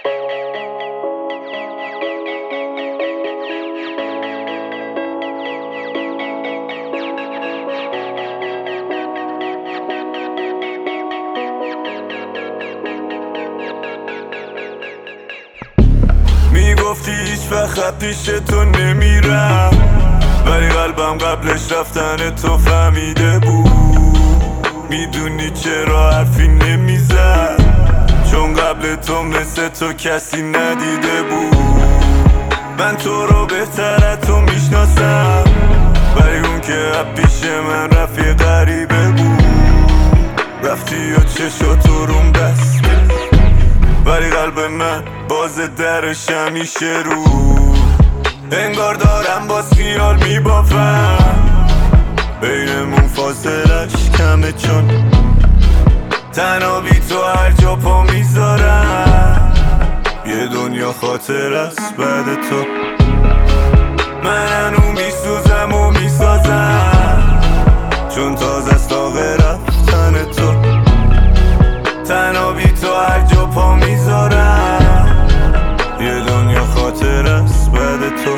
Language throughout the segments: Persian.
میگفتی هیچ وقت پیش تو نمیرم، ولی قلبم قبلش رفتن تو فهمیده بود. میدونی چرا حرفی نمیزد؟ چون قبل تو مثل تو کسی ندیده بود. من تو رو بهتر از تو میشناسم، ولی اون که پیش من رفیق غریبه بود. رفتی و چشاتو روم بست، ولی قلب من باز درش همیشه رو. انگار دارم باز خیال میبافم، بینمون فاصلش کمه چون تنها بی تو هر جا پا میذارم. یه دنیا خاطر است بعد تو، من هنو میسوزم و میسازم، چون تازه است طاق رفتن تو. تنها بی تو هر جا پا میذارم، یه دنیا خاطر است بعد تو.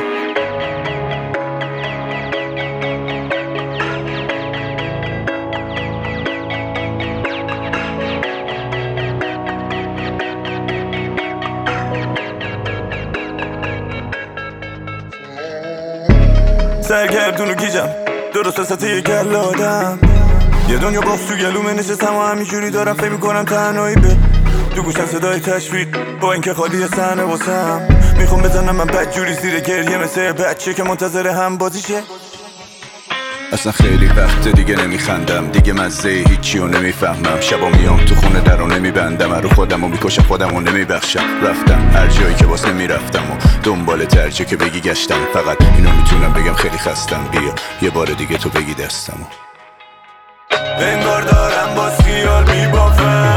سرگردون و گیجم درست وسط یه گل آدم، یه دنیا باخت تو گلومه نشستم و همینجوری دارم فکر میکنم تنهایی به تو گوشم صدای تشویق، با اینکه خالی صحنه واسم. میخوام بزنم من بدجوری زیر گریه مثل بچه که منتظر هم بازیشه. اصلا خیلی وقت دیگه نمیخندم، دیگه مزه هیچی رو نمیفهمم. شبا میام تو خونه در رو نمیبندم، رو خودم رو میکشم خودم رو نمیبخشم. رفتم هر جایی که باز نمیرفتم و دنبال ترچه که بگی گشتم. فقط اینو میتونم بگم خیلی خستم، بیا یه بار دیگه تو بگی دستم. انگار دارم باز خیال میبافم،